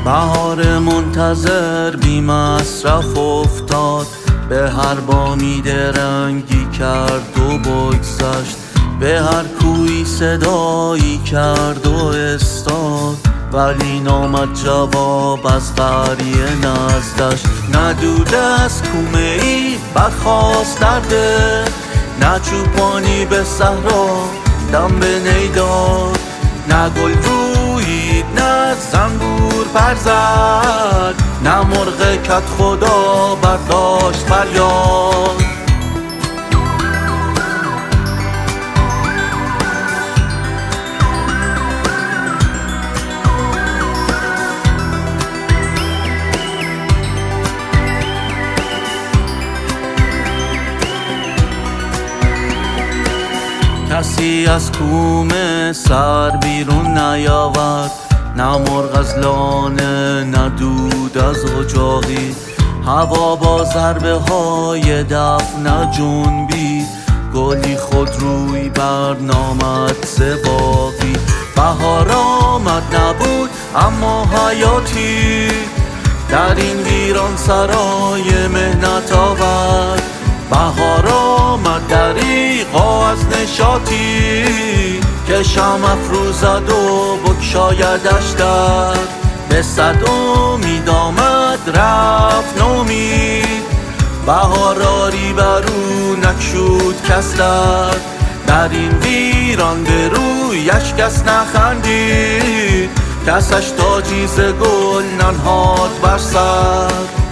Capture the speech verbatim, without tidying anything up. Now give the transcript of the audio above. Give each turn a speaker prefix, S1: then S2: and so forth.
S1: بهار منتظر بی مصرف افتاد، به هر بامید رنگی کرد و بگذشت، به هر کوی صدایی کرد و استاد، ولی نامد جواب از قریه نزدش. نه دود از کومه ای برخواست درده، نه چوپانی به صحرا دم به نیداد، نه گل رویید نه زنبور پر زد، نه مرغ کت خدا برداشت فریاد. کسی از کومه سر بیرون نیاورد، نه مرغ از لانه نه دود از اجاقی، هوا با ضربه های دف نجنبید، گلی خود روی بر نامد زباقی. بهار آمد نبود اما حیاتی، در این ویران سرای مهنت آورد. بهار آمد دریغا از نشاطی، که شمع افروزد و بگشایدش در. به صد امید آمد رفت نومید، بهار آری بر او نگشود کس در. در این ویران به رویش کس نخندید، کسش تاجی ز گل ننهاد بر سر.